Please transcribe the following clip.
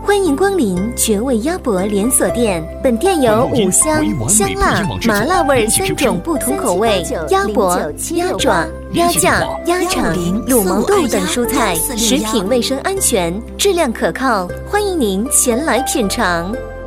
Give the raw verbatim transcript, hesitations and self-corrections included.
欢迎光临绝味鸭脖连锁店。本店有五香、香辣、麻辣味三种不同口味，鸭脖、鸭爪、鸭架、鸭肠、卤毛豆等蔬菜，食品卫生安全，质量可靠，欢迎您前来品尝。